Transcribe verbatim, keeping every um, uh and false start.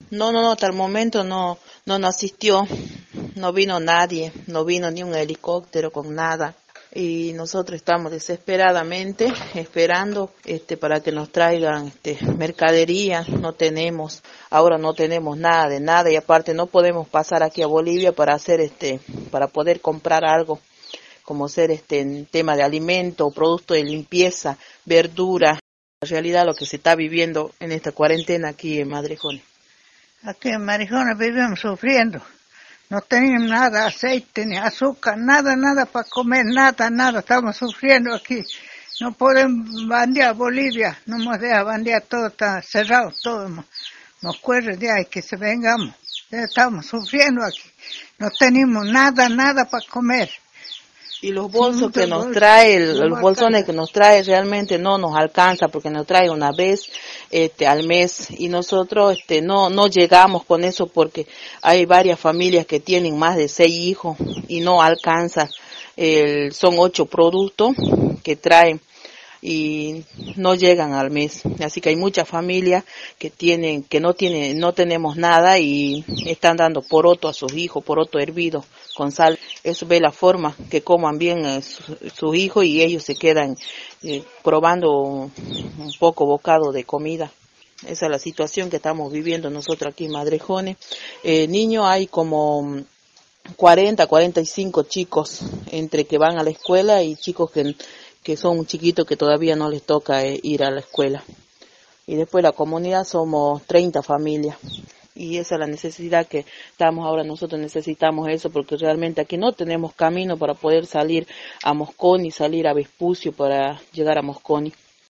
No, no, no, hasta el momento no, no nos asistió, no vino nadie, no vino ni un helicóptero con nada. Y nosotros estamos desesperadamente esperando este para que nos traigan este mercadería. No tenemos, ahora no tenemos nada de nada, y aparte no podemos pasar aquí a Bolivia para hacer este, para poder comprar algo, como ser este en tema de alimento, producto de limpieza, verdura. En realidad lo que se está viviendo en esta cuarentena aquí en Madrejones. Aquí en Madrejones vivimos sufriendo. No teníamos nada, aceite, ni azúcar, nada, nada para comer, nada, nada. Estamos sufriendo aquí. No podemos bandear Bolivia, no nos deja bandear, todo está cerrado, todo. Nos corre de ahí que se vengamos. Ya estamos sufriendo aquí. No tenemos nada, nada para comer. Y los bolsos que nos trae, los bolsones que nos trae realmente no nos alcanza, porque nos trae una vez este al mes, y nosotros este no no llegamos con eso porque hay varias familias que tienen más de seis hijos y no alcanza. El, son ocho productos que traen y no llegan al mes, así que hay muchas familias que tienen que no tienen no tenemos nada y están dando poroto a sus hijos, poroto hervido con sal. Eso ve la forma que coman bien eh, sus su hijos, y ellos se quedan eh, probando un poco bocado de comida. Esa es la situación que estamos viviendo nosotros aquí en Madrejones. Eh, niños hay como cuarenta, cuarenta y cinco chicos entre que van a la escuela y chicos que que son chiquitos que todavía no les toca eh, ir a la escuela. Y después la comunidad somos treinta familias. Y esa es la necesidad que estamos ahora, nosotros necesitamos eso, porque realmente aquí no tenemos camino para poder salir a Mosconi, salir a Vespucio para llegar a Mosconi.